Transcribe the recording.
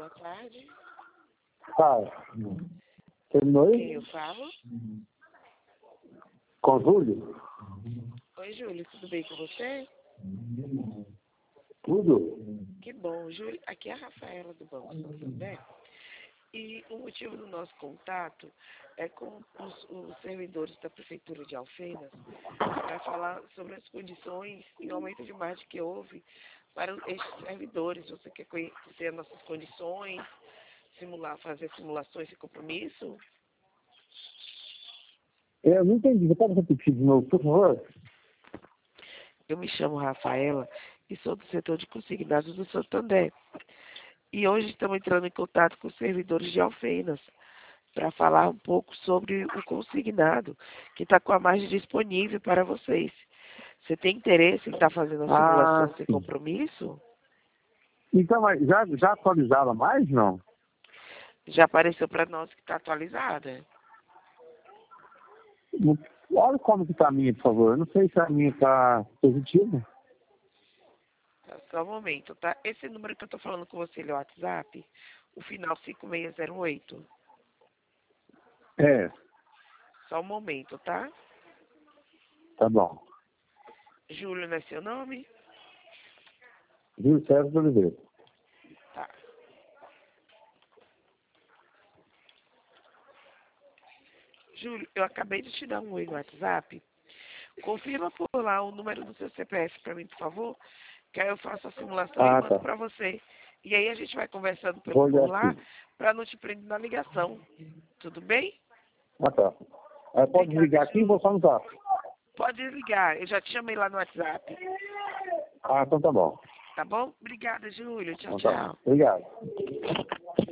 boa tarde. Fala. Terminou Quem aí? eu falo? Com o Júlio? Oi, Júlio, tudo bem com você? Tudo? Que bom, Júlio. Aqui é a Rafaela do Banco Santander. E o motivo do nosso contato é com os servidores da Prefeitura de Alfenas para falar sobre as condições e o aumento de margem que houve para estes servidores. Você quer conhecer as nossas condições, fazer simulações de compromisso? Eu não entendi. Você pode repetir de novo, por favor? Eu me chamo Rafaela e sou do setor de consignados do Santander. E hoje estamos entrando em contato com os servidores de Alfenas para falar um pouco sobre o consignado, que está com a margem disponível para vocês. Você tem interesse em estar fazendo a simulação sem Sim. compromisso? Então, mas já atualizava mais, não? Já apareceu para nós que está atualizada. Olha como que tá a minha, por favor. Eu não sei se a minha tá positiva. Tá, só um momento, tá? Esse número que eu estou falando com você, ele é o WhatsApp, o final 5608. É, Só um momento, tá? tá bom. Júlio não é seu nome? Júlio César de Oliveira. Tá. Júlio, eu acabei de te dar um oi no WhatsApp. Confirma por lá o número do seu CPF para mim, por favor, que aí eu faço a simulação e mando Tá. para você. E aí a gente vai conversando Vou por olhar lá aqui. para não te prender na ligação. Tudo bem? Tá. Aí pode Obrigada, ligar aqui e vou Júlio. só no zap. Pode ligar, eu já te chamei lá no WhatsApp. Então tá bom. Tá bom? Obrigada, Júlio. Tchau, Então tá bom. tchau. Obrigado.